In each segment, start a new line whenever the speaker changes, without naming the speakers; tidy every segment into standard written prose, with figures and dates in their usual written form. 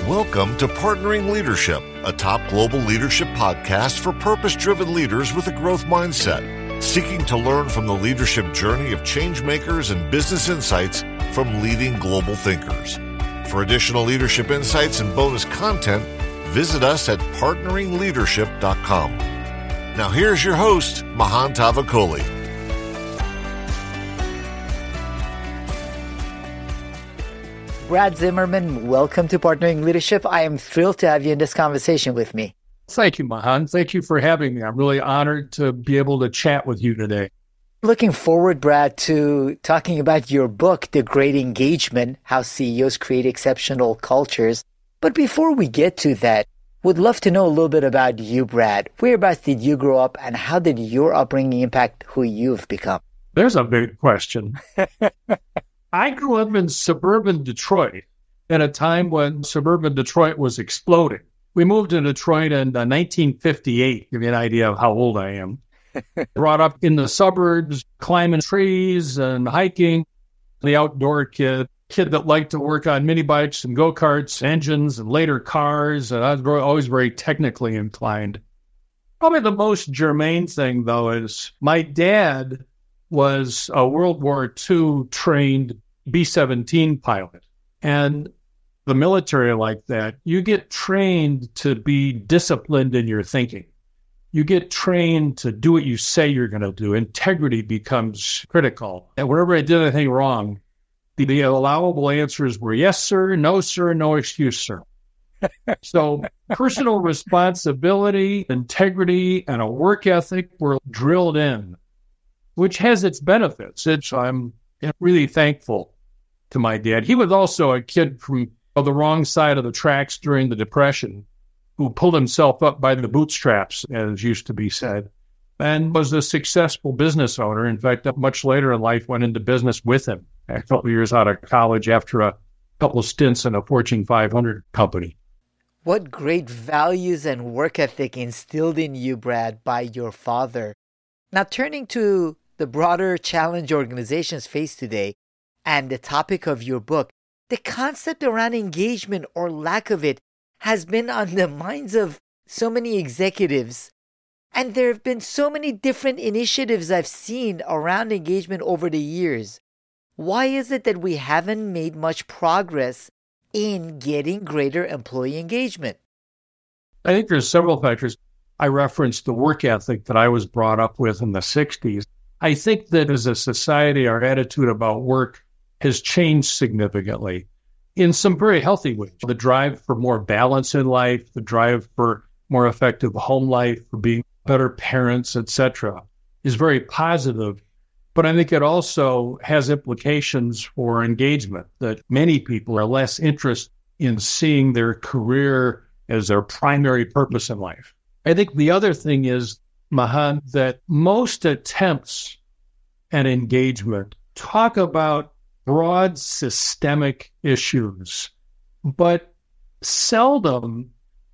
Welcome to Partnering Leadership, a top global leadership podcast for purpose-driven leaders with a growth mindset, seeking to learn from the leadership journey of change makers and business insights from leading global thinkers. For additional leadership insights and bonus content, visit us at partneringleadership.com. Now here's your host, Mahan Tavakoli.
Brad Zimmerman, welcome to Partnering Leadership. I am thrilled to have you in this conversation with me.
Thank you, Mahan. Thank you for having me. I'm really honored to be able to chat with you today.
Looking forward, Brad, to talking about your book, The Great Engagement, How CEOs Create Exceptional Cultures. But before we get to that, would love to know a little bit about you, Brad. Whereabouts did you grow up and how did your upbringing impact who you've become?
There's a big question. I grew up in suburban Detroit at a time when suburban Detroit was exploding. We moved to Detroit in 1958, give you an idea of how old I am. Brought up in the suburbs, climbing trees and hiking. The outdoor kid that liked to work on mini bikes and go-karts, engines, and later cars. And I was always very technically inclined. Probably the most germane thing, though, is my dad was a World War II trained B-17 pilot. And the military like that, you get trained to be disciplined in your thinking. You get trained to do what you say you're going to do. Integrity becomes critical. And whenever I did anything wrong, the allowable answers were yes, sir, no, excuse, sir. So personal responsibility, integrity, and a work ethic were drilled in, which has its benefits. I'm really thankful to my dad. He was also a kid from the wrong side of the tracks during the Depression who pulled himself up by the bootstraps, as used to be said, and was a successful business owner. In fact, much later in life, went into business with him a couple of years out of college after a couple of stints in a Fortune 500 company.
What great values and work ethic instilled in you, Brad, by your father. Now, turning to the broader challenge organizations face today and the topic of your book, the concept around engagement or lack of it has been on the minds of so many executives. And there have been so many different initiatives I've seen around engagement over the years. Why is it that we haven't made much progress in getting greater employee engagement?
I think there's several factors. I referenced the work ethic that I was brought up with in the 60s. I think that as a society, our attitude about work has changed significantly in some very healthy ways. The drive for more balance in life, the drive for more effective home life, for being better parents, etc., is very positive. But I think it also has implications for engagement, that many people are less interested in seeing their career as their primary purpose in life. I think the other thing is, Mahan, that most attempts at engagement talk about broad systemic issues, but seldom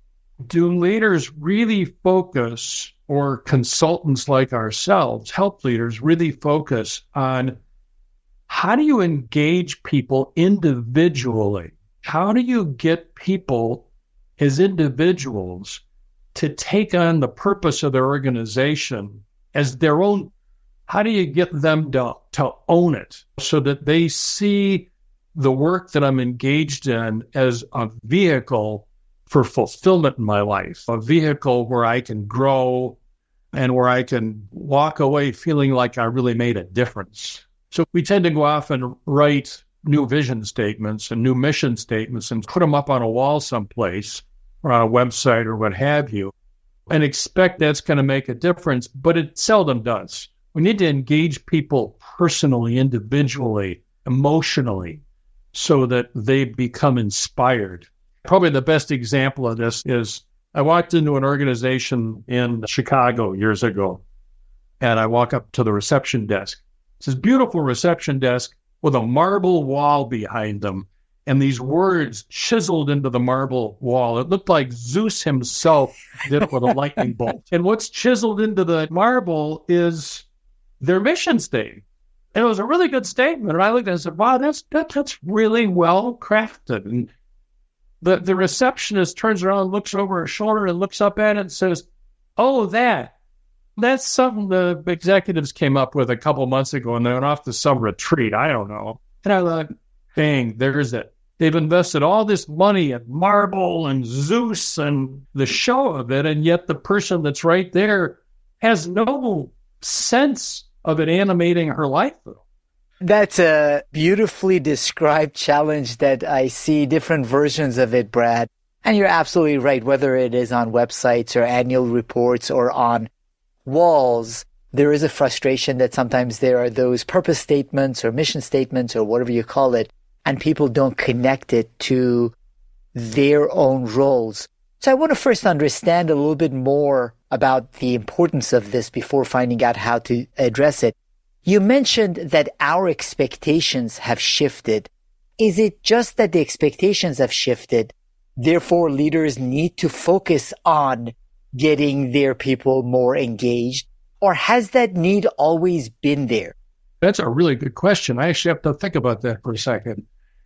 do leaders really focus, or consultants like ourselves, help leaders really focus on how do you engage people individually? How do you get people as individuals to take on the purpose of their organization as their own? How do you get them to own it so that they see the work that I'm engaged in as a vehicle for fulfillment in my life, a vehicle where I can grow and where I can walk away feeling like I really made a difference? So we tend to go off and write new vision statements and new mission statements and put them up on a wall someplace or on a website or what have you, and expect that's going to make a difference, but it seldom does. We need to engage people personally, individually, emotionally, so that they become inspired. Probably the best example of this is I walked into an organization in Chicago years ago, and I walk up to the reception desk. It's this beautiful reception desk with a marble wall behind them, and these words chiseled into the marble wall. It looked like Zeus himself did it with a lightning bolt. And what's chiseled into the marble is their mission statement. And it was a really good statement. And I looked at it and said, wow, that's really well crafted. And The receptionist turns around, looks over her shoulder, and looks up at it and says, "Oh, that's something the executives came up with a couple months ago, and they went off to some retreat. I don't know." And I thought, bang, there's it. They've invested all this money in Marble and Zeus and the show of it, and yet the person that's right there has no sense of it animating her life.
That's a beautifully described challenge that I see different versions of it, Brad. And you're absolutely right. Whether it is on websites or annual reports or on walls, there is a frustration that sometimes there are those purpose statements or mission statements or whatever you call it, and people don't connect it to their own roles. So I want to first understand a little bit more about the importance of this before finding out how to address it. You mentioned that our expectations have shifted. Is it just that the expectations have shifted, therefore leaders need to focus on getting their people more engaged, or has that need always been there?
That's a really good question. I actually have to think about that for a second.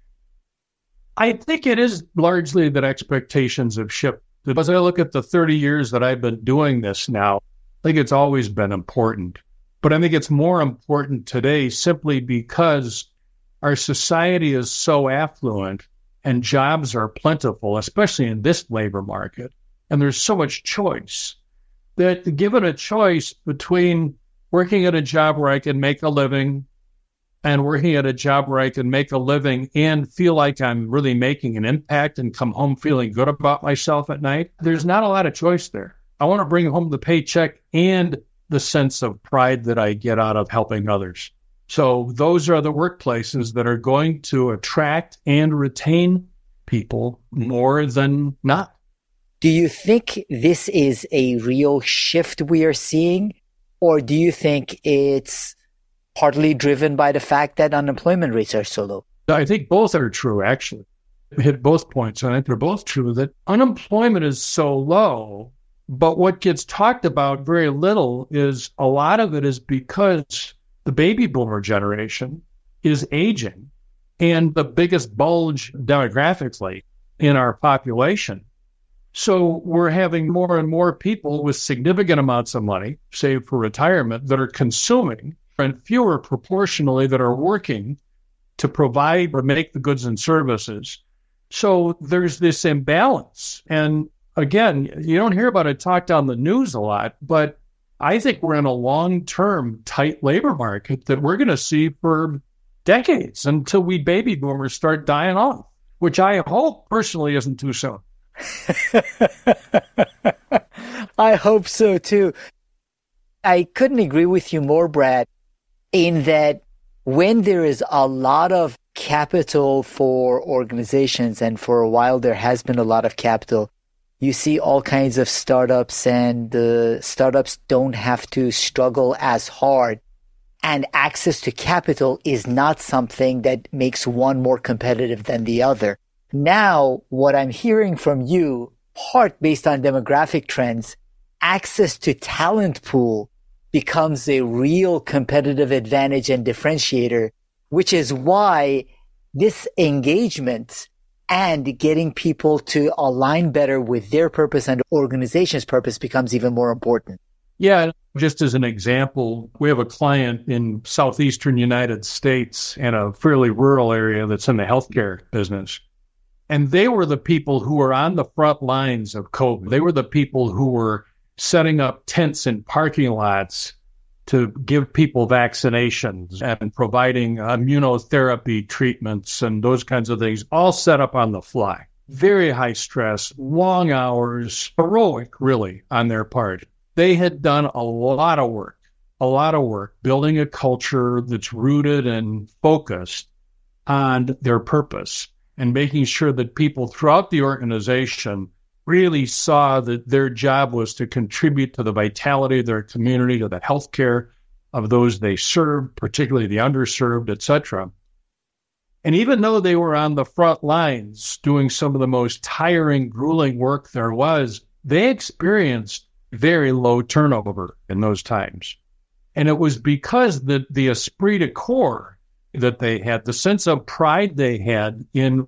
I think it is largely that expectations have shifted. As I look at the 30 years that I've been doing this now, I think it's always been important. But I think it's more important today simply because our society is so affluent and jobs are plentiful, especially in this labor market. And there's so much choice that given a choice between working at a job where I can make a living and working at a job where I can make a living and feel like I'm really making an impact and come home feeling good about myself at night, there's not a lot of choice there. I want to bring home the paycheck and the sense of pride that I get out of helping others. So those are the workplaces that are going to attract and retain people more than not.
Do you think this is a real shift we are seeing, or do you think it's partly driven by the fact that unemployment rates are so low?
I think both are true, actually. Hit both points. I think they're both true, that unemployment is so low, but what gets talked about very little is a lot of it is because the baby boomer generation is aging, and the biggest bulge demographically in our population. So we're having more and more people with significant amounts of money saved for retirement that are consuming, and fewer proportionally that are working to provide or make the goods and services. So there's this imbalance. And again, you don't hear about it talked on the news a lot, but I think we're in a long-term tight labor market that we're going to see for decades until we baby boomers start dying off, which I hope personally isn't too soon.
I hope so too. I couldn't agree with you more, Brad, in that when there is a lot of capital for organizations, and for a while there has been a lot of capital, you see all kinds of startups, and the startups don't have to struggle as hard. And access to capital is not something that makes one more competitive than the other. Now, what I'm hearing from you, part based on demographic trends, access to talent pool becomes a real competitive advantage and differentiator, which is why this engagement and getting people to align better with their purpose and organization's purpose becomes even more important.
Yeah, just as an example, we have a client in southeastern United States in a fairly rural area that's in the healthcare business. And they were the people who were on the front lines of COVID. They were the people who were setting up tents in parking lots to give people vaccinations and providing immunotherapy treatments and those kinds of things, all set up on the fly. Very high stress, long hours, heroic, really, on their part. They had done a lot of work, building a culture that's rooted and focused on their purpose and making sure that people throughout the organization really saw that their job was to contribute to the vitality of their community, to the healthcare of those they served, particularly the underserved, etc. And even though they were on the front lines doing some of the most tiring, grueling work there was, they experienced very low turnover in those times. And it was because the esprit de corps that they had, the sense of pride they had in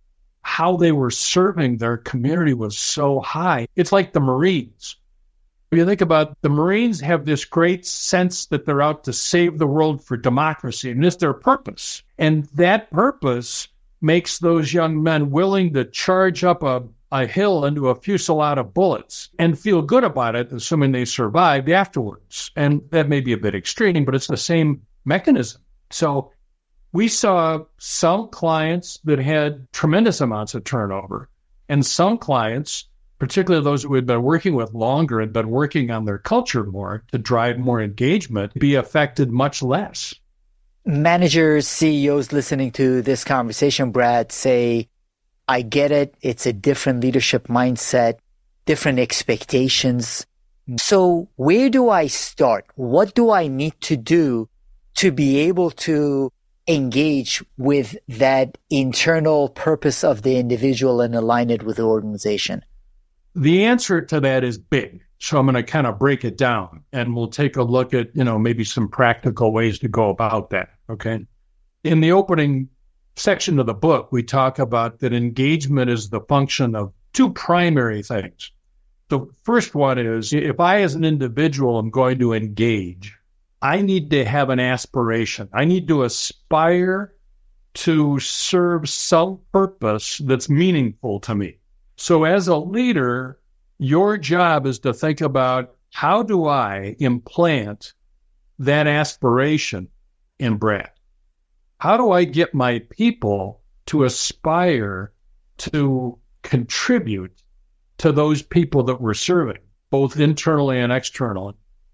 how they were serving their community was so high. It's like the Marines. If you think about the Marines have this great sense that they're out to save the world for democracy, and it's their purpose. And that purpose makes those young men willing to charge up a hill into a fusillade of bullets and feel good about it, assuming they survived afterwards. And that may be a bit extreme, but it's the same mechanism. So we saw some clients that had tremendous amounts of turnover, and some clients, particularly those who had been working with longer and been working on their culture more to drive more engagement, be affected much less.
Managers, CEOs listening to this conversation, Brad, say, I get it. It's a different leadership mindset, different expectations. So where do I start? What do I need to do to be able to engage with that internal purpose of the individual and align it with the organization?
The answer to that is big. So I'm going to kind of break it down, and we'll take a look at, maybe some practical ways to go about that. Okay. In the opening section of the book, we talk about that engagement is the function of two primary things. The first one is, if I as an individual am going to engage, I need to have an aspiration. I need to aspire to serve some purpose that's meaningful to me. So as a leader, your job is to think about, how do I implant that aspiration in Brad? How do I get my people to aspire to contribute to those people that we're serving, both internally and externally?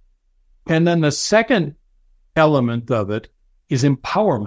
And then the second element of it is empowerment.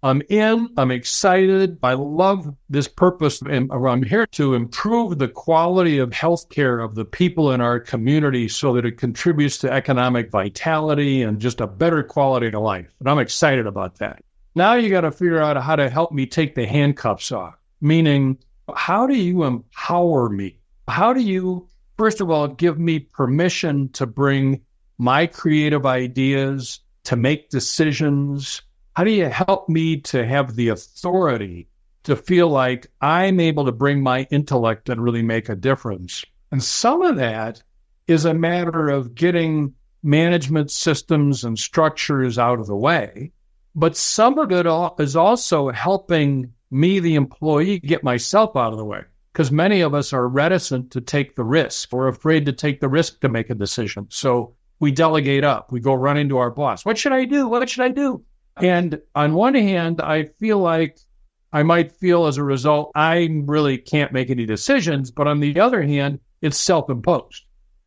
I'm excited. I love this purpose. I'm here to improve the quality of healthcare of the people in our community so that it contributes to economic vitality and just a better quality of life. And I'm excited about that. Now you got to figure out how to help me take the handcuffs off, meaning, how do you empower me? How do you, first of all, give me permission to bring my creative ideas, to make decisions? How do you help me to have the authority to feel like I'm able to bring my intellect and really make a difference? And some of that is a matter of getting management systems and structures out of the way. But some of it is also helping me, the employee, get myself out of the way. Because many of us are reticent to take the risk. We're afraid to take the risk to make a decision. So we delegate up. We go run into our boss. What should I do? What should I do? And on one hand, I feel like I might feel as a result, I really can't make any decisions. But on the other hand, it's self-imposed.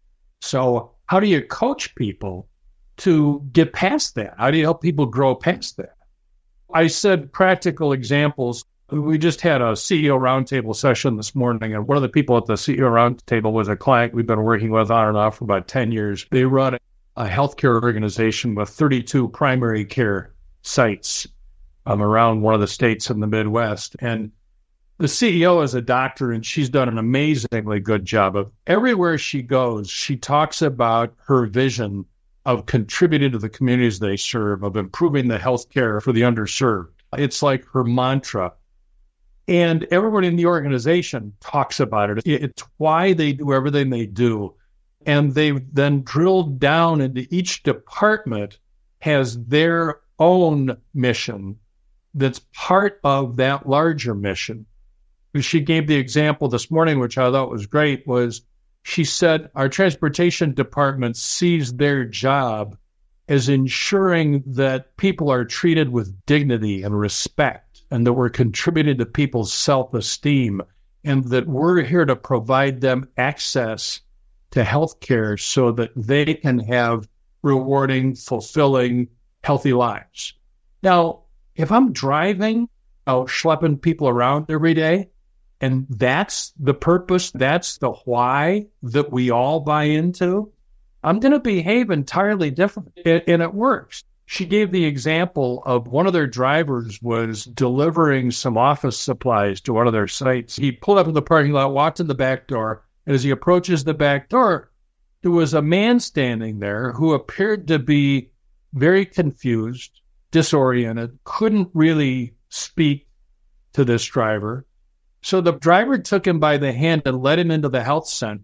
So how do you coach people to get past that? How do you help people grow past that? I said practical examples. We just had a CEO roundtable session this morning, and one of the people at the CEO roundtable was a client we've been working with on and off for about 10 years. They run a healthcare organization with 32 primary care sites around one of the states in the Midwest. And the CEO is a doctor, and she's done an amazingly good job of everywhere she goes. She talks about her vision of contributing to the communities they serve, of improving the healthcare for the underserved. It's like her mantra. And everyone in the organization talks about it. It's why they do everything they do. And they've then drilled down into each department has their own mission that's part of that larger mission. She gave the example this morning, which I thought was great, was she said, our transportation department sees their job as ensuring that people are treated with dignity and respect, and that we're contributing to people's self-esteem, and that we're here to provide them access to healthcare so that they can have rewarding, fulfilling, healthy lives. Now, if I'm driving, out schlepping people around every day, and that's the purpose, that's the why that we all buy into, I'm going to behave entirely different. And it works. She gave the example of one of their drivers was delivering some office supplies to one of their sites. He pulled up in the parking lot, walked in the back door, and as he approaches the back door, there was a man standing there who appeared to be very confused, disoriented, couldn't really speak to this driver. So the driver took him by the hand and led him into the health center.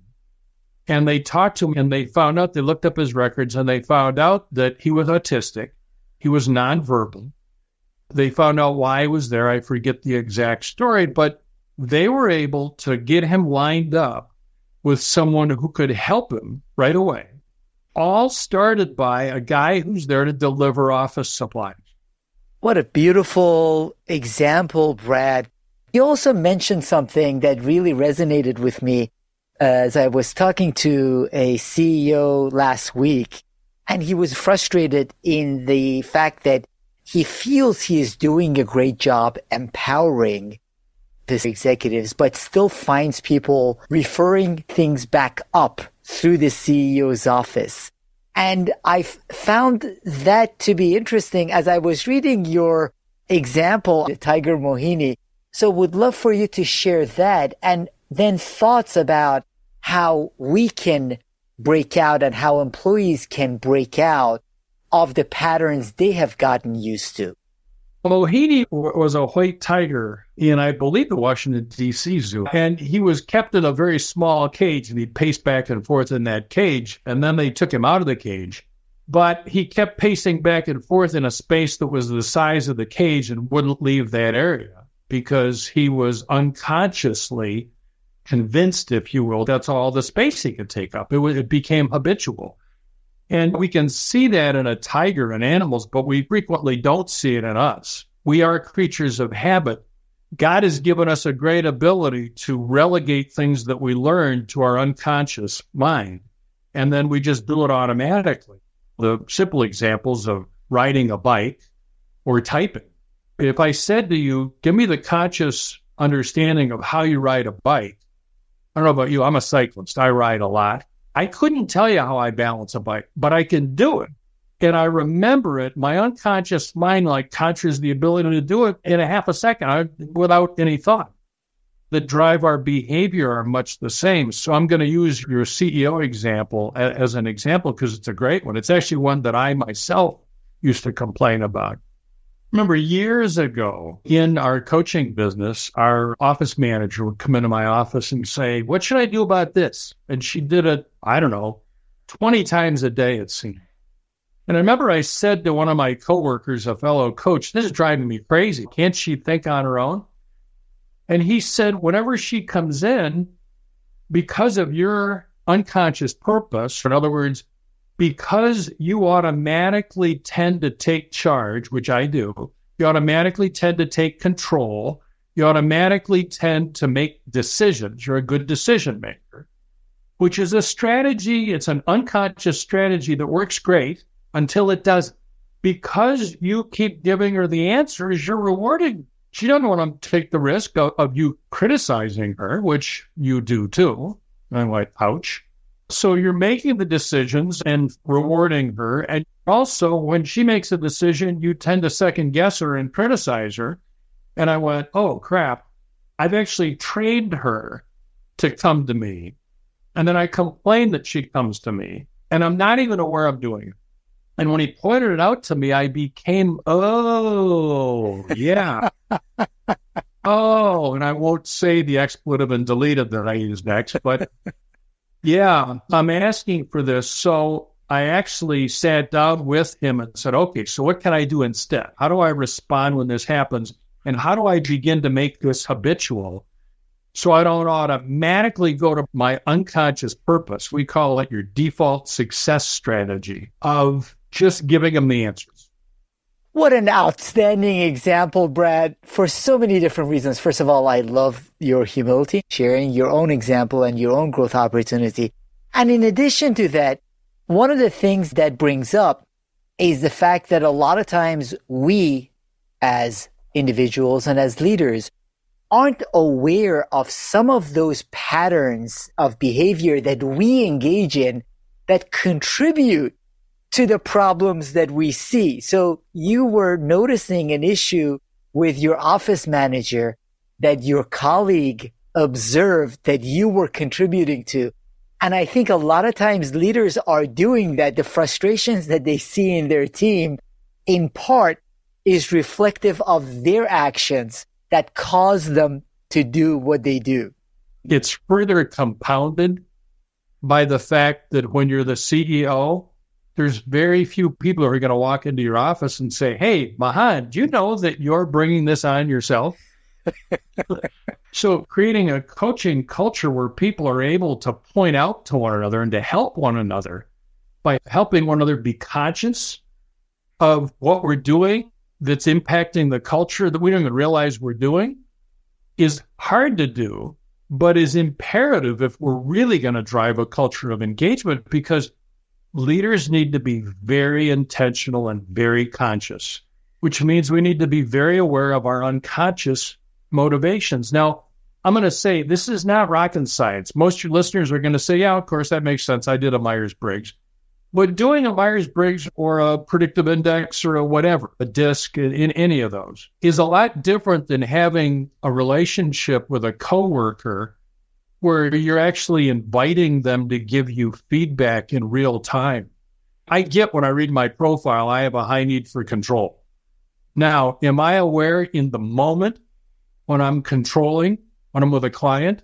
And they talked to him and they looked up his records and they found out that he was autistic. He was nonverbal. They found out why he was there. I forget the exact story, but they were able to get him lined up with someone who could help him right away. All started by a guy who's there to deliver office supplies.
What a beautiful example, Brad. You also mentioned something that really resonated with me as I was talking to a CEO last week, and he was frustrated in the fact that he feels he is doing a great job empowering his executives, but still finds people referring things back up through the CEO's office. And I found that to be interesting as I was reading your example, Tiger Mohini. So would love for you to share that and then thoughts about how we can break out and how employees can break out of the patterns they have gotten used to.
Mohini was a white tiger in, I believe, the Washington, D.C. zoo. And he was kept in a very small cage, and he'd pace back and forth in that cage. And then they took him out of the cage. But he kept pacing back and forth in a space that was the size of the cage and wouldn't leave that area because he was unconsciously convinced, if you will, that's all the space he could take up. It became habitual. And we can see that in a tiger and animals, but we frequently don't see it in us. We are creatures of habit. God has given us a great ability to relegate things that we learn to our unconscious mind, and then we just do it automatically. The simple examples of riding a bike or typing. If I said to you, give me the conscious understanding of how you ride a bike, I don't know about you, I'm a cyclist. I ride a lot. I couldn't tell you how I balance a bike, but I can do it. And I remember it. My unconscious mind conjures the ability to do it in a half a second without any thought. That drive our behavior are much the same. So I'm going to use your CEO example as an example because it's a great one. It's actually one that I myself used to complain about. Remember years ago in our coaching business, our office manager would come into my office and say, what should I do about this? And she did it, 20 times a day, it seemed. And I remember I said to one of my coworkers, a fellow coach, this is driving me crazy. Can't she think on her own? And he said, whenever she comes in, because of your unconscious purpose, in other words, because you automatically tend to take charge, which I do, you automatically tend to take control, you automatically tend to make decisions. You're a good decision maker, which is a strategy. It's an unconscious strategy that works great until it doesn't. Because you keep giving her the answers, you're rewarding. She doesn't want to take the risk of you criticizing her, which you do too. I'm like, ouch. So you're making the decisions and rewarding her. And also, when she makes a decision, you tend to second guess her and criticize her. And I went, oh, crap. I've actually trained her to come to me. And then I complain that she comes to me. And I'm not even aware I'm doing it. And when he pointed it out to me, I became, oh, yeah. Oh, and I won't say the expletive and deleted that I use next, but yeah, I'm asking for this. So I actually sat down with him and said, okay, so what can I do instead? How do I respond when this happens? And how do I begin to make this habitual so I don't automatically go to my unconscious purpose? We call it your default success strategy of just giving them the answers.
What an outstanding example, Brad, for so many different reasons. First of all, I love your humility, sharing your own example and your own growth opportunity. And in addition to that, one of the things that brings up is the fact that a lot of times we as individuals and as leaders aren't aware of some of those patterns of behavior that we engage in that contribute to the problems that we see. So you were noticing an issue with your office manager that your colleague observed that you were contributing to. And I think a lot of times leaders are doing that. The frustrations that they see in their team, in part, is reflective of their actions that cause them to do what they do.
It's further compounded by the fact that when you're the CEO, there's very few people who are going to walk into your office and say, hey, Mahan, do you know that you're bringing this on yourself? So creating a coaching culture where people are able to point out to one another and to help one another by helping one another be conscious of what we're doing that's impacting the culture that we don't even realize we're doing is hard to do, but is imperative if we're really going to drive a culture of engagement, because leaders need to be very intentional and very conscious, which means we need to be very aware of our unconscious motivations. Now, I'm going to say this is not rocket science. Most of your listeners are going to say, yeah, of course, that makes sense. I did a Myers-Briggs. But doing a Myers-Briggs or a predictive index or a whatever, a DISC in any of those, is a lot different than having a relationship with a coworker where you're actually inviting them to give you feedback in real time. I get when I read my profile, I have a high need for control. Now, am I aware in the moment when I'm controlling, when I'm with a client?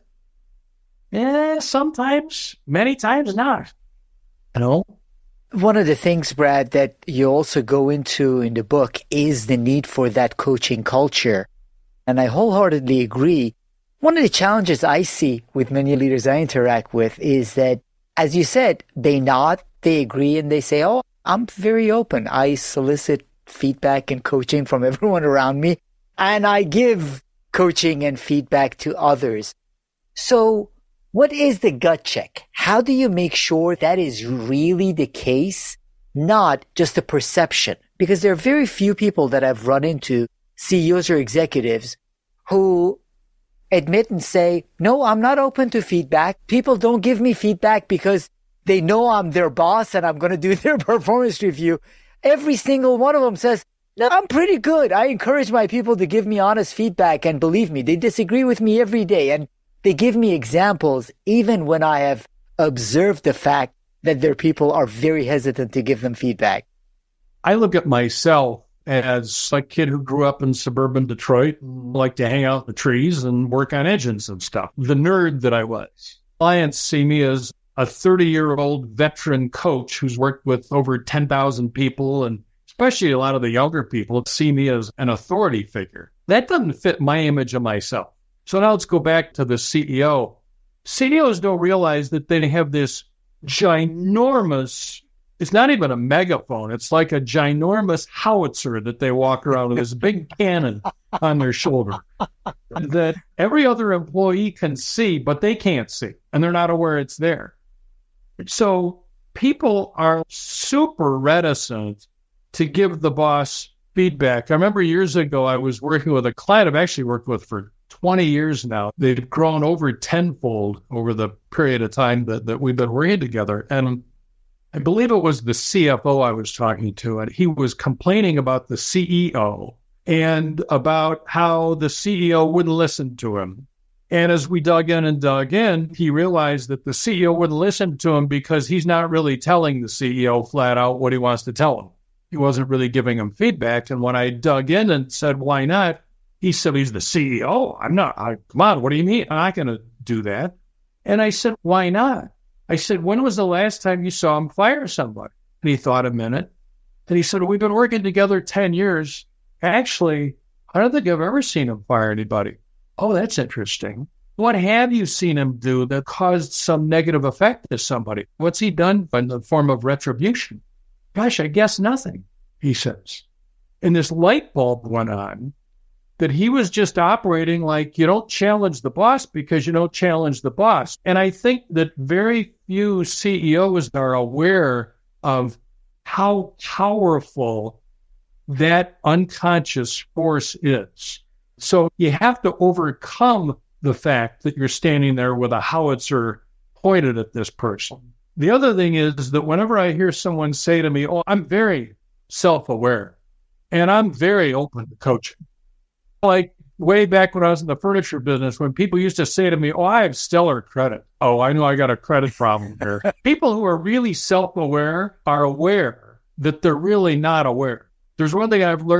Sometimes, many times not. You know?
One of the things, Brad, that you also go into in the book is the need for that coaching culture. And I wholeheartedly agree. One of the challenges I see with many leaders I interact with is that, as you said, they nod, they agree, and they say, oh, I'm very open. I solicit feedback and coaching from everyone around me, and I give coaching and feedback to others. So what is the gut check? How do you make sure that is really the case, not just a perception? Because there are very few people that I've run into, CEOs or executives, who admit and say, no, I'm not open to feedback. People don't give me feedback because they know I'm their boss and I'm going to do their performance review. Every single one of them says, no, I'm pretty good. I encourage my people to give me honest feedback, and believe me, they disagree with me every day. And they give me examples even when I have observed the fact that their people are very hesitant to give them feedback.
I look at myself as a kid who grew up in suburban Detroit, liked to hang out in the trees and work on engines and stuff. The nerd that I was. Clients see me as a 30-year-old veteran coach who's worked with over 10,000 people, and especially a lot of the younger people see me as an authority figure. That doesn't fit my image of myself. So now let's go back to the CEO. CEOs don't realize that they have this ginormous, it's not even a megaphone, it's like a ginormous howitzer that they walk around with, this big cannon on their shoulder that every other employee can see, but they can't see, and they're not aware it's there. So people are super reticent to give the boss feedback. I remember years ago, I was working with a client I've actually worked with for 20 years now. They've grown over tenfold over the period of time that we've been working together. And I believe it was the CFO I was talking to, and he was complaining about the CEO and about how the CEO wouldn't listen to him. And as we dug in, he realized that the CEO wouldn't listen to him because he's not really telling the CEO flat out what he wants to tell him. He wasn't really giving him feedback. And when I dug in and said, why not? He said, he's the CEO. Come on, what do you mean? I'm not going to do that. And I said, why not? I said, when was the last time you saw him fire somebody? And he thought a minute. And he said, we've been working together 10 years. Actually, I don't think I've ever seen him fire anybody. Oh, that's interesting. What have you seen him do that caused some negative effect to somebody? What's he done in the form of retribution? Gosh, I guess nothing, he says. And this light bulb went on that he was just operating like you don't challenge the boss because you don't challenge the boss. And I think that very few CEOs are aware of how powerful that unconscious force is. So you have to overcome the fact that you're standing there with a howitzer pointed at this person. The other thing is that whenever I hear someone say to me, oh, I'm very self-aware and I'm very open to coaching. Like way back when I was in the furniture business, when people used to say to me, oh, I have stellar credit. Oh, I know I got a credit problem here. People who are really self-aware are aware that they're really not aware. There's one thing I've learned that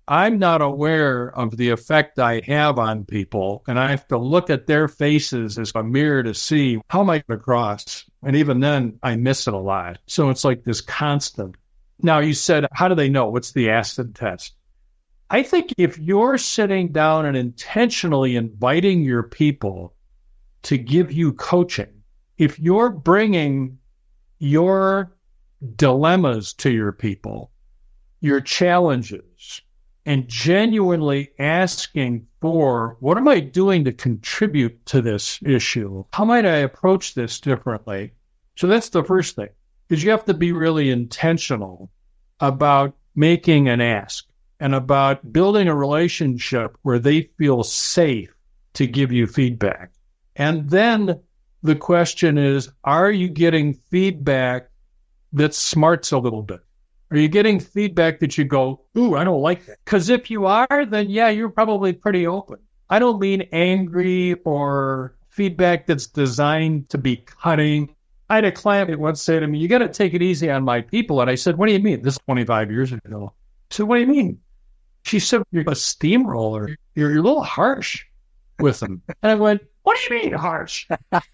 I'm not aware of the effect I have on people, and I have to look at their faces as a mirror to see how am I going across. And even then, I miss it a lot. So it's like this constant. Now, you said, how do they know? What's the acid test? I think if you're sitting down and intentionally inviting your people to give you coaching, if you're bringing your dilemmas to your people, your challenges, and genuinely asking for, what am I doing to contribute to this issue? How might I approach this differently? So that's the first thing, is you have to be really intentional about making an ask and about building a relationship where they feel safe to give you feedback. And then the question is, are you getting feedback that smarts a little bit? Are you getting feedback that you go, ooh, I don't like that? Because if you are, then yeah, you're probably pretty open. I don't mean angry or feedback that's designed to be cutting. I had a client that once say to me, you got to take it easy on my people. And I said, what do you mean? This is 25 years ago. I said, what do you mean? She said, you're a steamroller. You're a little harsh with them. And I went, what do you mean harsh?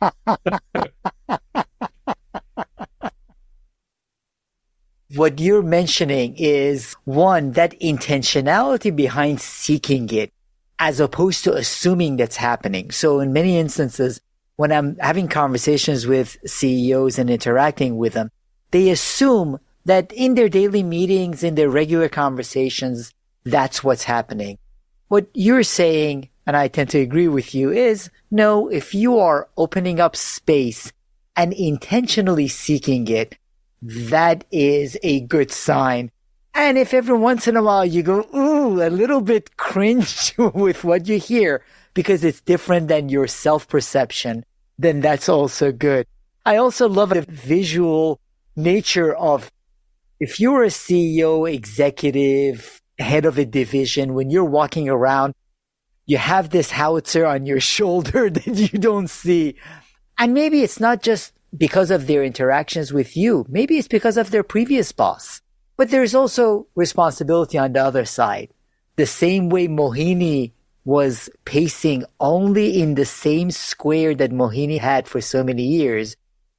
What you're mentioning is, one, that intentionality behind seeking it as opposed to assuming that's happening. So in many instances, when I'm having conversations with CEOs and interacting with them, they assume that in their daily meetings, in their regular conversations, that's what's happening. What you're saying, and I tend to agree with you, is no, if you are opening up space and intentionally seeking it, that is a good sign. And if every once in a while you go, ooh, a little bit cringe with what you hear because it's different than your self-perception, then that's also good. I also love the visual nature of, if you're a CEO, executive, head of a division, when you're walking around, you have this howitzer on your shoulder that you don't see. And maybe it's not just because of their interactions with you. Maybe it's because of their previous boss. But there's also responsibility on the other side. The same way Mohini was pacing only in the same square that Mohini had for so many years,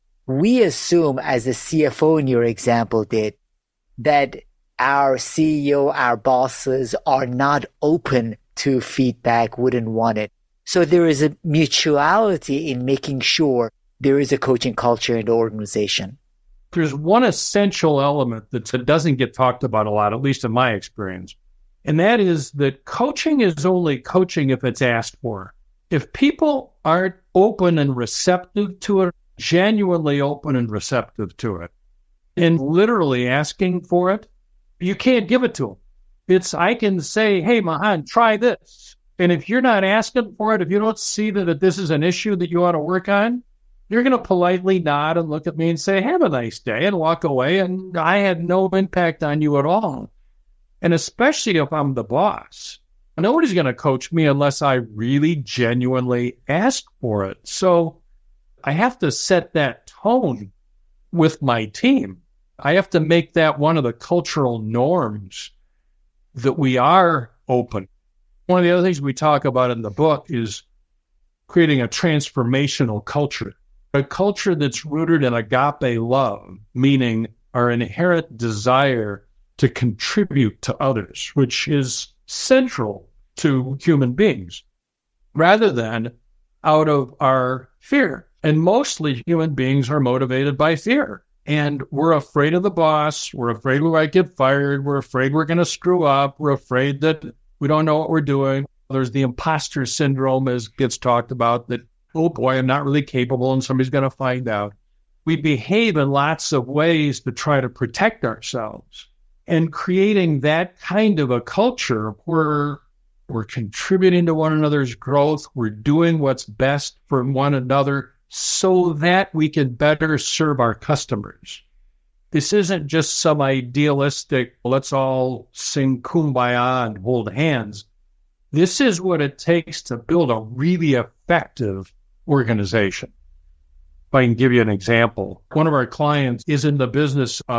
we assume, as a CFO in your example did, that our CEO, our bosses are not open to feedback, wouldn't want it. So there is a mutuality in making sure there is a coaching culture in the organization.
There's one essential element that doesn't get talked about a lot, at least in my experience. And that is that coaching is only coaching if it's asked for. If people aren't open and receptive to it, genuinely open and receptive to it, and literally asking for it, you can't give it to them. I can say, hey, Mahan, try this. And if you're not asking for it, if you don't see that this is an issue that you want to work on, you're going to politely nod and look at me and say, have a nice day, and walk away. And I had no impact on you at all. And especially if I'm the boss, nobody's going to coach me unless I really genuinely ask for it. So I have to set that tone with my team. I have to make that one of the cultural norms that we are open. One of the other things we talk about in the book is creating a transformational culture. A culture that's rooted in agape love, meaning our inherent desire to contribute to others, which is central to human beings, rather than out of our fear. And mostly human beings are motivated by fear. And we're afraid of the boss. We're afraid we might get fired. We're afraid we're going to screw up. We're afraid that we don't know what we're doing. There's the imposter syndrome, as gets talked about, that, oh boy, I'm not really capable and somebody's going to find out. We behave in lots of ways to try to protect ourselves. And creating that kind of a culture where we're contributing to one another's growth, we're doing what's best for one another so that we can better serve our customers. This isn't just some idealistic, let's all sing Kumbaya and hold hands. This is what it takes to build a really effective organization. If I can give you an example, one of our clients is in the business of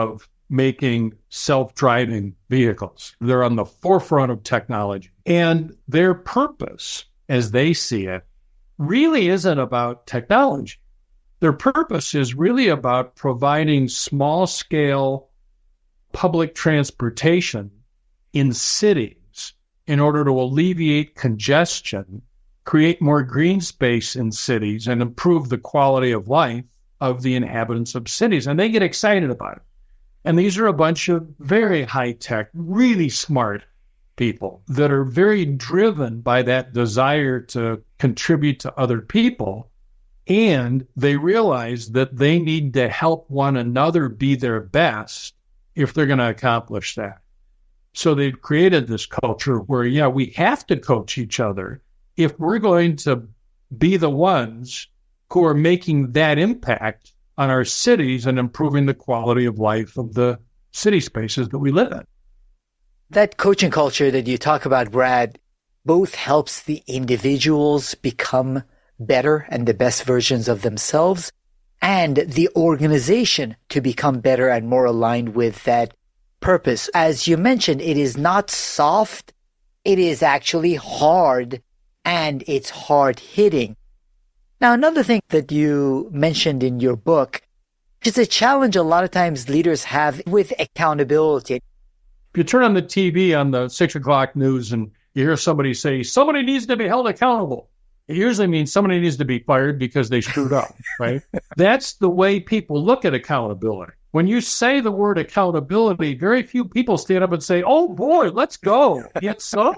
making self-driving vehicles. They're on the forefront of technology. And their purpose, as they see it, really isn't about technology. Their purpose is really about providing small-scale public transportation in cities in order to alleviate congestion, create more green space in cities, and improve the quality of life of the inhabitants of cities. And they get excited about it. And these are a bunch of very high-tech, really smart people that are very driven by that desire to contribute to other people. And they realize that they need to help one another be their best if they're going to accomplish that. So they've created this culture where, we have to coach each other if we're going to be the ones who are making that impact on our cities and improving the quality of life of the city spaces that we live in.
That coaching culture that you talk about, Brad, both helps the individuals become better and the best versions of themselves, and the organization to become better and more aligned with that purpose. As you mentioned, it is not soft. It is actually hard, and it's hard hitting. Now, another thing that you mentioned in your book is a challenge a lot of times leaders have with accountability.
If you turn on the TV on the 6 o'clock news and you hear somebody say, somebody needs to be held accountable, it usually means somebody needs to be fired because they screwed up, right? That's the way people look at accountability. When you say the word accountability, very few people stand up and say, oh boy, let's go. Yet so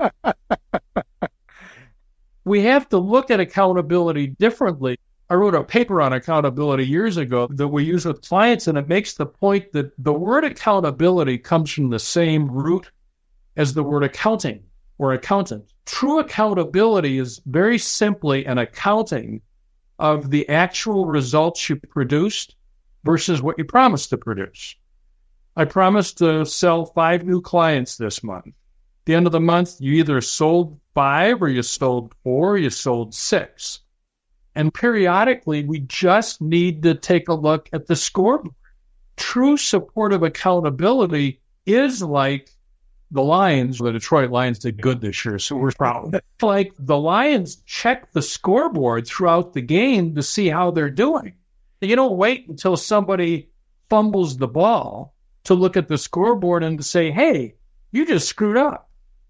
we have to look at accountability differently. I wrote a paper on accountability years ago that we use with clients, and it makes the point that the word accountability comes from the same root as the word accounting or accountant. True accountability is very simply an accounting of the actual results you produced versus what you promised to produce. I promised to sell 5 new clients this month. At the end of the month, you either sold 5 or you sold 4, or you sold 6. And periodically, we just need to take a look at the scoreboard. True supportive accountability is like the Lions. The Detroit Lions did good this year, so we're proud. Like the Lions check the scoreboard throughout the game to see how they're doing. You don't wait until somebody fumbles the ball to look at the scoreboard and to say, hey, you just screwed up.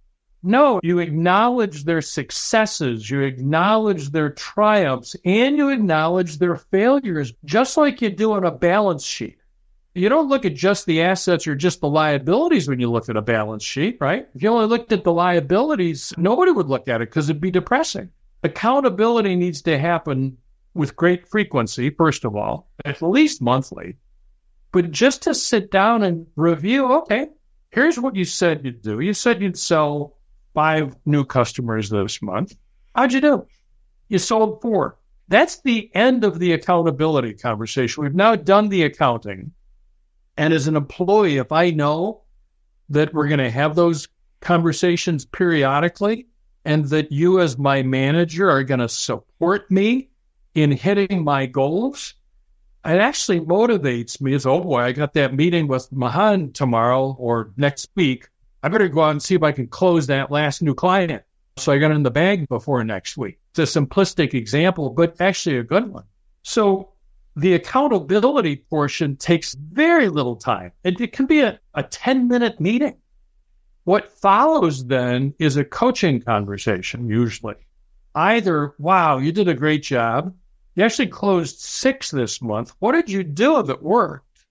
No, you acknowledge their successes, you acknowledge their triumphs, and you acknowledge their failures, just like you do on a balance sheet. You don't look at just the assets or just the liabilities when you look at a balance sheet, right? If you only looked at the liabilities, nobody would look at it because it'd be depressing. Accountability needs to happen with great frequency, first of all, at least monthly. But just to sit down and review, okay, here's what you said you'd do. You said you'd sell 5 new customers this month. How'd you do? You sold 4. That's the end of the accountability conversation. We've now done the accounting. And as an employee, if I know that we're going to have those conversations periodically and that you as my manager are going to support me in hitting my goals, it actually motivates me as, oh boy, I got that meeting with Mahan tomorrow or next week. I better go out and see if I can close that last new client. So I got it in the bag before next week. It's a simplistic example, but actually a good one. So the accountability portion takes very little time. It can be a 10-minute meeting. What follows then is a coaching conversation, usually. Either, wow, you did a great job. You actually closed 6 this month. What did you do that worked?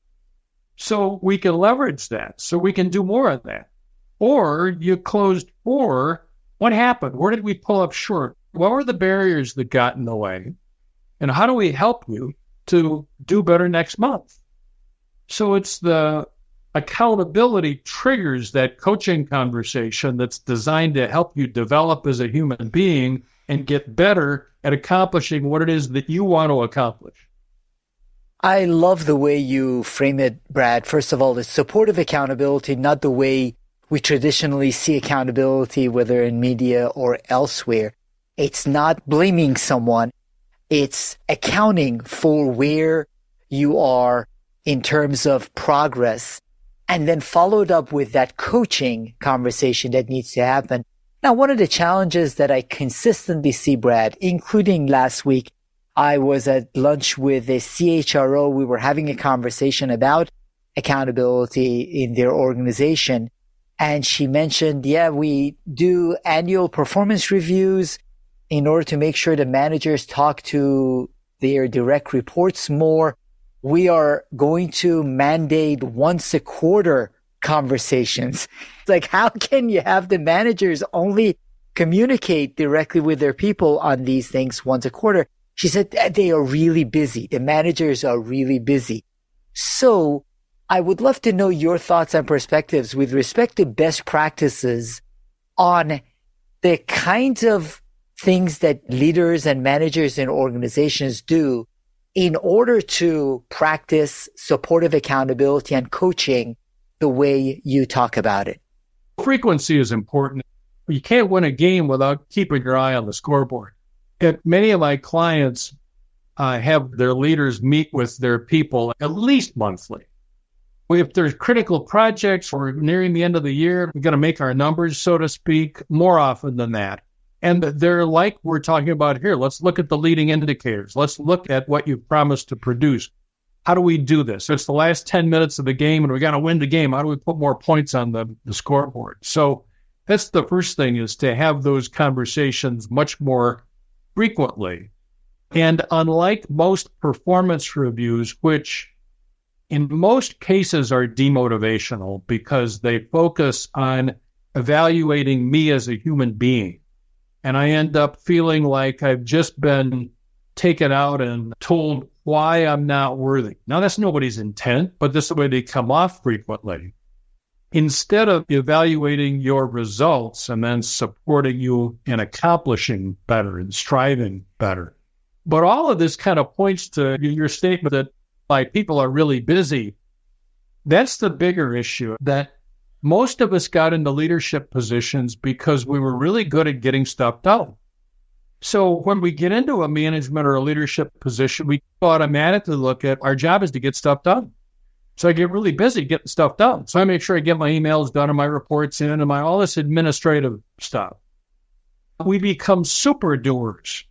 So we can leverage that, so we can do more of that. Or you closed 4. What happened? Where did we pull up short? What were the barriers that got in the way? And how do we help you to do better next month? So it's the accountability triggers that coaching conversation that's designed to help you develop as a human being and get better at accomplishing what it is that you want to accomplish.
I love the way you frame it, Brad. First of all, it's supportive accountability, not the way we traditionally see accountability, whether in media or elsewhere. It's not blaming someone. It's accounting for where you are in terms of progress, and then followed up with that coaching conversation that needs to happen. Now, one of the challenges that I consistently see, Brad, including last week, I was at lunch with a CHRO. We were having a conversation about accountability in their organization. And she mentioned, we do annual performance reviews in order to make sure the managers talk to their direct reports more. We are going to mandate once a quarter conversations. It's like, how can you have the managers only communicate directly with their people on these things once a quarter? She said they are really busy. The managers are really busy. So I would love to know your thoughts and perspectives with respect to best practices on the kinds of things that leaders and managers in organizations do in order to practice supportive accountability and coaching the way you talk about it.
Frequency is important. You can't win a game without keeping your eye on the scoreboard. Many of my clients have their leaders meet with their people at least monthly. If there's critical projects or nearing the end of the year, we're going to make our numbers, so to speak, more often than that. And they're like we're talking about here. Let's look at the leading indicators. Let's look at what you promised to produce. How do we do this? It's the last 10 minutes of the game, and we got to win the game. How do we put more points on the scoreboard? So that's the first thing, is to have those conversations much more frequently. And unlike most performance reviews, which in most cases are demotivational because they focus on evaluating me as a human being, and I end up feeling like I've just been taken out and told why I'm not worthy. Now, that's nobody's intent, but this is the way they come off frequently. Instead of evaluating your results and then supporting you in accomplishing better and striving better. But all of this kind of points to your statement that my people are really busy. That's the bigger issue, that most of us got into leadership positions because we were really good at getting stuff done. So when we get into a management or a leadership position, we automatically look at our job is to get stuff done. So I get really busy getting stuff done. So I make sure I get my emails done and my reports in and all this administrative stuff. We become super doers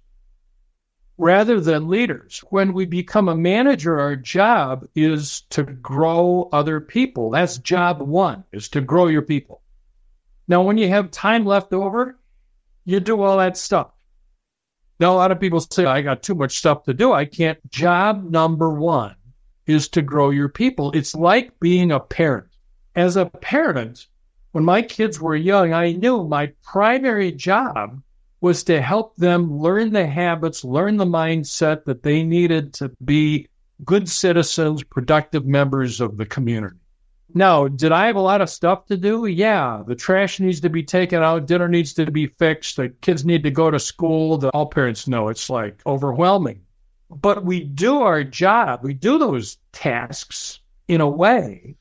rather than leaders. When we become a manager, our job is to grow other people. That's job one, is to grow your people. Now, when you have time left over, you do all that stuff. Now, a lot of people say, I got too much stuff to do. I can't. Job number one is to grow your people. It's like being a parent. As a parent, when my kids were young, I knew my primary job was to help them learn the habits, learn the mindset that they needed to be good citizens, productive members of the community. Now, did I have a lot of stuff to do? Yeah, the trash needs to be taken out, dinner needs to be fixed, the kids need to go to school. All parents know it's like overwhelming. But we do our job, we do those tasks in a way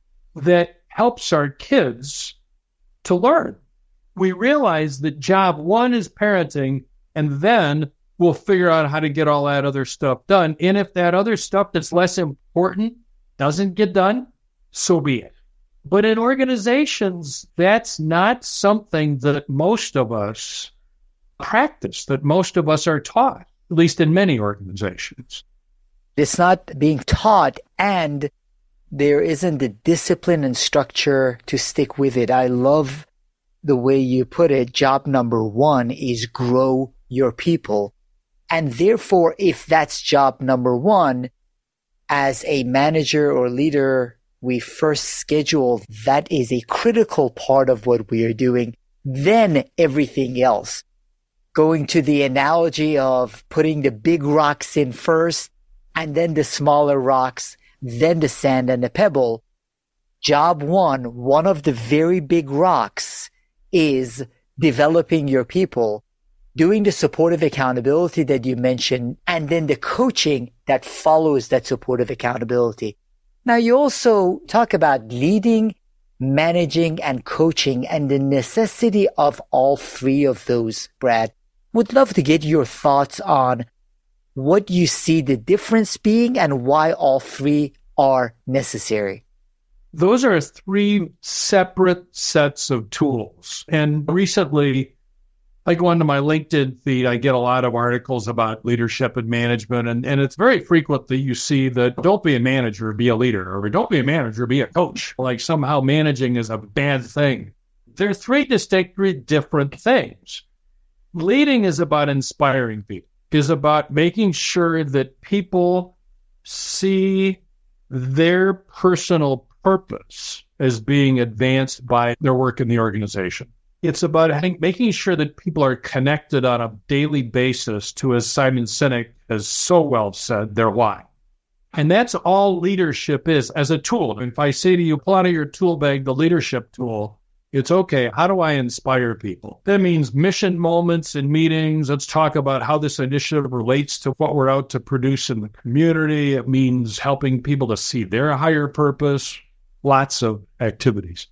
that helps our kids to learn. We realize that job one is parenting, and then we'll figure out how to get all that other stuff done. And if that other stuff that's less important doesn't get done, so be it. But in organizations, that's not something that most of us practice, that most of us are taught, at least in many organizations.
It's not being taught, and there isn't the discipline and structure to stick with it. I love the way you put it. Job number one is grow your people. And therefore, if that's job number one, as a manager or leader, we first schedule that is a critical part of what we are doing, then everything else. Going to the analogy of putting the big rocks in first, and then the smaller rocks, then the sand and the pebble. Job one of the very big rocks, is developing your people, doing the supportive accountability that you mentioned, and then the coaching that follows that supportive accountability. Now, you also talk about leading, managing, and coaching, and the necessity of all three of those, Brad. Would love to get your thoughts on what you see the difference being and why all three are necessary?
Those are three separate sets of tools. And recently, I go onto my LinkedIn feed, I get a lot of articles about leadership and management, and it's very frequent that you see that don't be a manager, be a leader, or don't be a manager, be a coach. Like somehow managing is a bad thing. There are three distinctly different things. Leading is about inspiring people, is about making sure that people see their personal purpose as being advanced by their work in the organization. It's about making sure that people are connected on a daily basis to, as Simon Sinek has so well said, their why. And that's all leadership is as a tool. If I say to you, pull out of your tool bag the leadership tool, it's okay, how do I inspire people? That means mission moments in meetings. Let's talk about how this initiative relates to what we're out to produce in the community. It means helping people to see their higher purpose, lots of activities.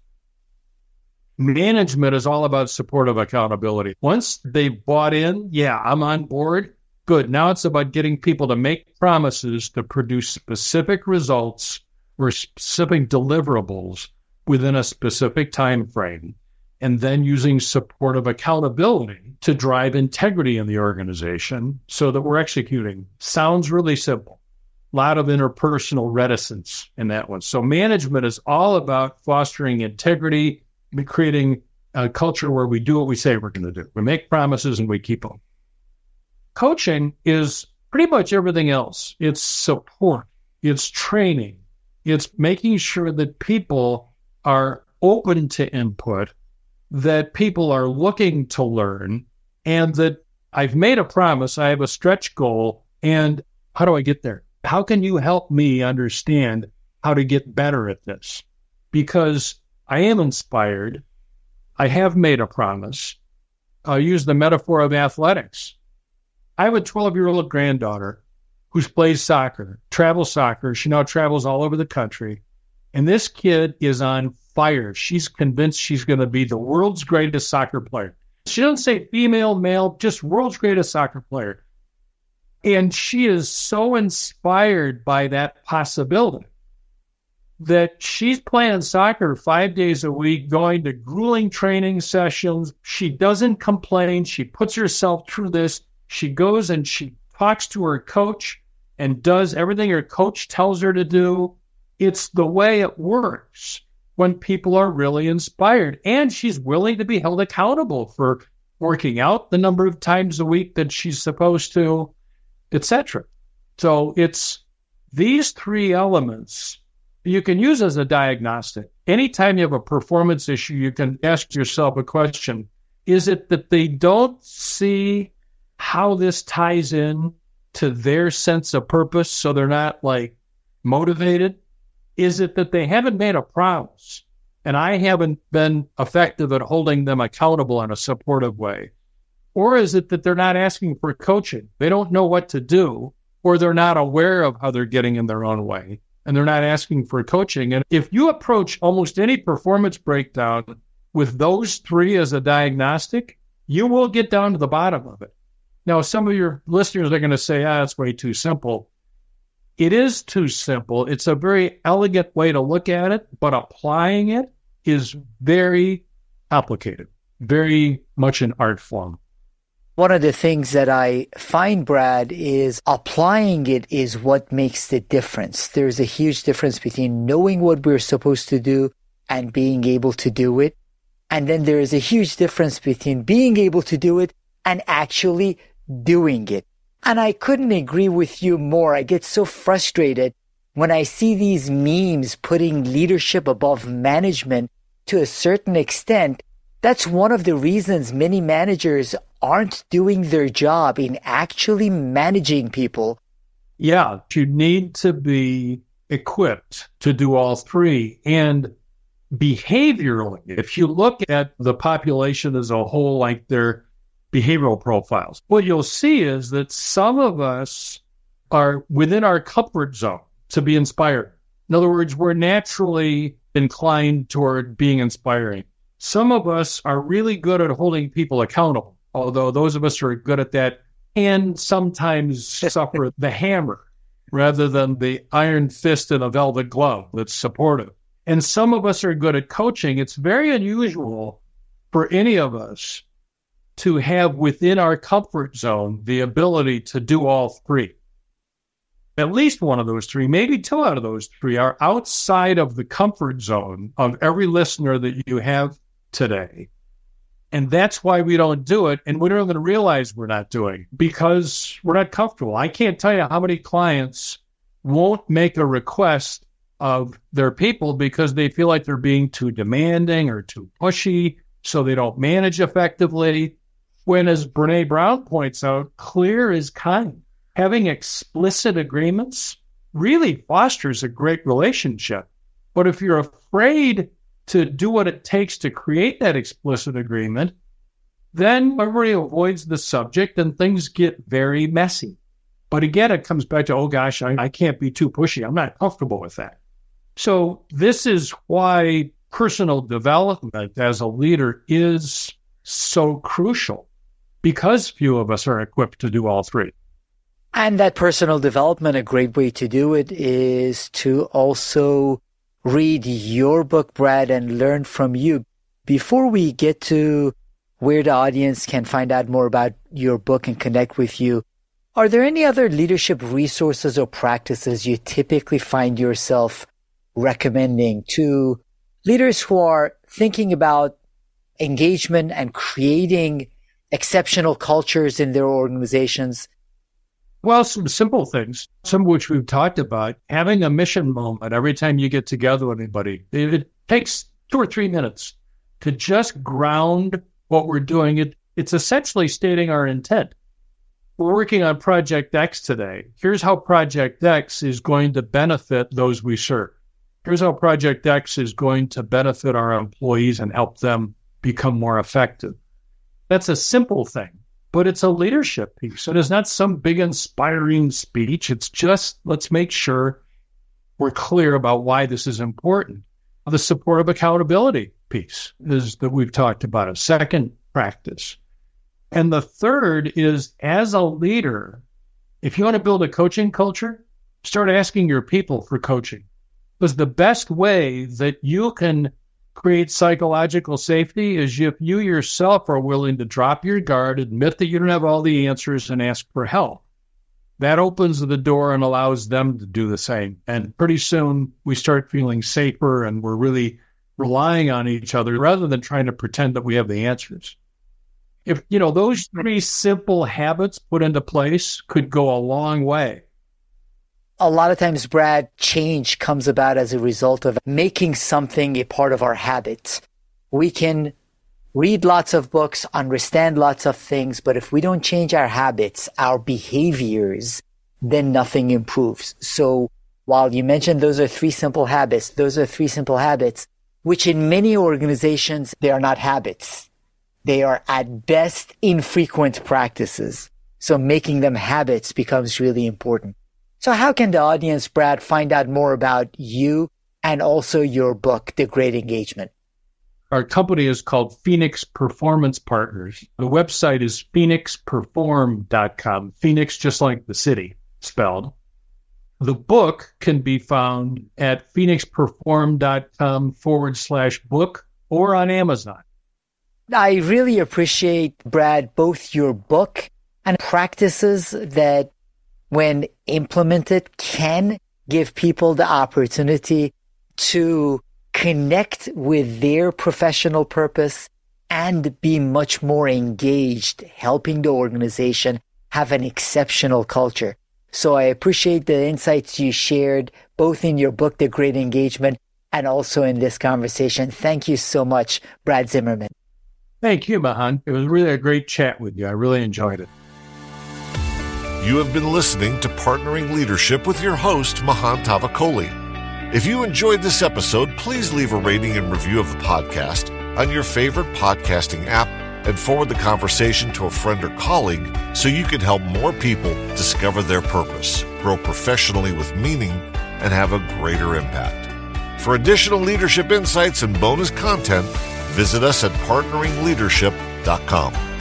Management is all about supportive accountability. Once they've bought in, yeah, I'm on board, good. Now it's about getting people to make promises to produce specific results or specific deliverables within a specific time frame, and then using supportive accountability to drive integrity in the organization so that we're executing. Sounds really simple. A lot of interpersonal reticence in that one. So management is all about fostering integrity, creating a culture where we do what we say we're going to do. We make promises and we keep them. Coaching is pretty much everything else. It's support. It's training. It's making sure that people are open to input, that people are looking to learn, and that I've made a promise, I have a stretch goal, and how do I get there? How can you help me understand how to get better at this? Because I am inspired. I have made a promise. I'll use the metaphor of athletics. I have a 12-year-old granddaughter who plays soccer, travel soccer. She now travels all over the country. And this kid is on fire. She's convinced she's going to be the world's greatest soccer player. She doesn't say female, male, just world's greatest soccer player. And she is so inspired by that possibility that she's playing soccer 5 days a week, going to grueling training sessions. She doesn't complain. She puts herself through this. She goes and she talks to her coach and does everything her coach tells her to do. It's the way it works when people are really inspired. And she's willing to be held accountable for working out the number of times a week that she's supposed to, etc. So it's these three elements you can use as a diagnostic. Anytime you have a performance issue, you can ask yourself a question. Is it that they don't see how this ties in to their sense of purpose, so they're not motivated? Is it that they haven't made a promise and I haven't been effective at holding them accountable in a supportive way? Or is it that they're not asking for coaching? They don't know what to do, or they're not aware of how they're getting in their own way, and they're not asking for coaching. And if you approach almost any performance breakdown with those three as a diagnostic, you will get down to the bottom of it. Now, some of your listeners are going to say, that's way too simple. It is too simple. It's a very elegant way to look at it, but applying it is very complicated, very much an art form.
One of the things that I find, Brad, is applying it is what makes the difference. There's a huge difference between knowing what we're supposed to do and being able to do it. And then there is a huge difference between being able to do it and actually doing it. And I couldn't agree with you more. I get so frustrated when I see these memes putting leadership above management to a certain extent. That's one of the reasons many managers aren't doing their job in actually managing people.
Yeah, you need to be equipped to do all three. And behaviorally, if you look at the population as a whole, like their behavioral profiles, what you'll see is that some of us are within our comfort zone to be inspired. In other words, we're naturally inclined toward being inspiring. Some of us are really good at holding people accountable, although those of us who are good at that can sometimes suffer the hammer rather than the iron fist in a velvet glove that's supportive. And some of us are good at coaching. It's very unusual for any of us to have within our comfort zone the ability to do all three. At least one of those three, maybe two out of those three, are outside of the comfort zone of every listener that you have today. And that's why we don't do it. And we don't even realize we're not doing it because we're not comfortable. I can't tell you how many clients won't make a request of their people because they feel like they're being too demanding or too pushy, so they don't manage effectively. When, as Brene Brown points out, clear is kind. Having explicit agreements really fosters a great relationship. But if you're afraid to do what it takes to create that explicit agreement, then everybody avoids the subject and things get very messy. But again, it comes back to, oh gosh, I can't be too pushy. I'm not comfortable with that. So this is why personal development as a leader is so crucial, because few of us are equipped to do all three.
And that personal development, a great way to do it is to also read your book, Brad, and learn from you. Before we get to where the audience can find out more about your book and connect with you, are there any other leadership resources or practices you typically find yourself recommending to leaders who are thinking about engagement and creating exceptional cultures in their organizations?
Well, some simple things, some of which we've talked about. Having a mission moment every time you get together with anybody. It takes 2 or 3 minutes to just ground what we're doing. It's essentially stating our intent. We're working on Project X today. Here's how Project X is going to benefit those we serve. Here's how Project X is going to benefit our employees and help them become more effective. That's a simple thing. But it's a leadership piece. It is not some big inspiring speech. It's just, let's make sure we're clear about why this is important. The support of accountability piece is that we've talked about, a second practice. And the third is, as a leader, if you want to build a coaching culture, start asking your people for coaching. Because the best way that you can create psychological safety is if you yourself are willing to drop your guard, admit that you don't have all the answers, and ask for help. That opens the door and allows them to do the same. And pretty soon we start feeling safer and we're really relying on each other rather than trying to pretend that we have the answers. If, those 3 simple habits put into place could go a long way.
A lot of times, Brad, change comes about as a result of making something a part of our habits. We can read lots of books, understand lots of things, but if we don't change our habits, our behaviors, then nothing improves. So while you mentioned those are 3 simple habits, which in many organizations, they are not habits. They are at best infrequent practices. So making them habits becomes really important. So how can the audience, Brad, find out more about you and also your book, The Great Engagement?
Our company is called Phoenix Performance Partners. The website is phoenixperform.com. Phoenix, just like the city, spelled. The book can be found at phoenixperform.com/book or on Amazon.
I really appreciate, Brad, both your book and practices that, when implemented, can give people the opportunity to connect with their professional purpose and be much more engaged, helping the organization have an exceptional culture. So I appreciate the insights you shared, both in your book, The Great Engagement, and also in this conversation. Thank you so much, Brad Zimmerman.
Thank you, Mahan. It was really a great chat with you. I really enjoyed it.
You have been listening to Partnering Leadership with your host, Mahan Tavakoli. If you enjoyed this episode, please leave a rating and review of the podcast on your favorite podcasting app and forward the conversation to a friend or colleague so you can help more people discover their purpose, grow professionally with meaning, and have a greater impact. For additional leadership insights and bonus content, visit us at partneringleadership.com.